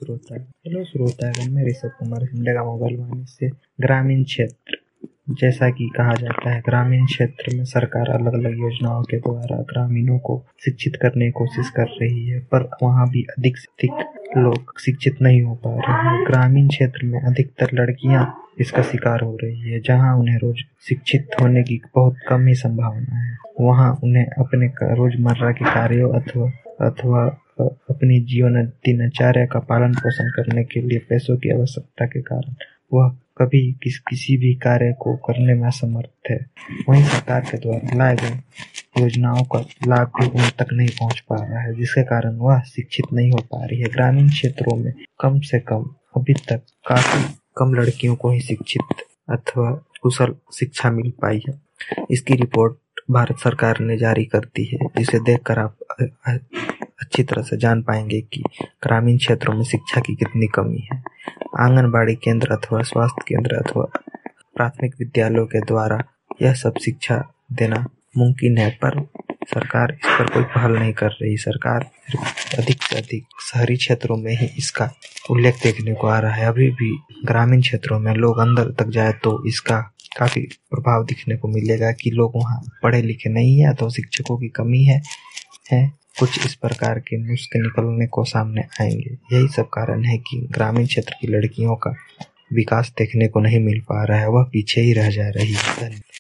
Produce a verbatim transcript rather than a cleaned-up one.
श्रोता हेलो श्रोतागण, मैं ऋषभ कुमार सिंडेगा मोबाइल वाणी से। ग्रामीण क्षेत्र, जैसा कि कहा जाता है, ग्रामीण क्षेत्र में सरकार अलग अलग योजनाओं के द्वारा ग्रामीणों को शिक्षित करने की कोशिश कर रही है, पर वहाँ भी अधिक से अधिक लोग शिक्षित नहीं हो पा रहे हैं। ग्रामीण क्षेत्र में अधिकतर लड़कियां इसका शिकार हो रही है, जहां उन्हें रोज शिक्षित होने की बहुत कम ही संभावना है। वहां उन्हें अपने रोजमर्रा के कार्यों अथवा अथवा अपनी जीवन दिनचर्या का पालन पोषण करने के लिए पैसों की आवश्यकता के कारण वह कभी किस किसी भी कार्य को करने में असमर्थ है। वहीं सरकार के द्वारा लाए गए योजनाओं का लाभ भी उन तक नहीं पहुंच पा रहा है, जिसके कारण वह शिक्षित नहीं हो पा रही है। ग्रामीण क्षेत्रों में कम से कम अभी तक काफी कम लड़कियों को ही शिक्षित अथवा कुशल शिक्षा मिल पाई है। इसकी रिपोर्ट भारत सरकार ने जारी कर दी है, जिसे देखकर आप अच्छी तरह से जान पाएंगे कि ग्रामीण क्षेत्रों में शिक्षा की कितनी कमी है। आंगनबाड़ी केंद्र अथवा स्वास्थ्य केंद्र अथवा प्राथमिक विद्यालयों के द्वारा यह सब शिक्षा देना मुमकिन है, पर सरकार इस पर कोई पहल नहीं कर रही। सरकार अधिक से अधिक शहरी क्षेत्रों में ही इसका उल्लेख देखने को आ रहा है। अभी भी ग्रामीण क्षेत्रों में लोग अंदर तक जाए तो इसका काफी प्रभाव दिखने को मिलेगा कि लोग वहाँ पढ़े लिखे नहीं है, तो शिक्षकों की कमी है, है कुछ इस प्रकार के नुस्खे निकलने को सामने आएंगे। यही सब कारण है कि ग्रामीण क्षेत्र की लड़कियों का विकास देखने को नहीं मिल पा रहा है, वह पीछे ही रह जा रही है।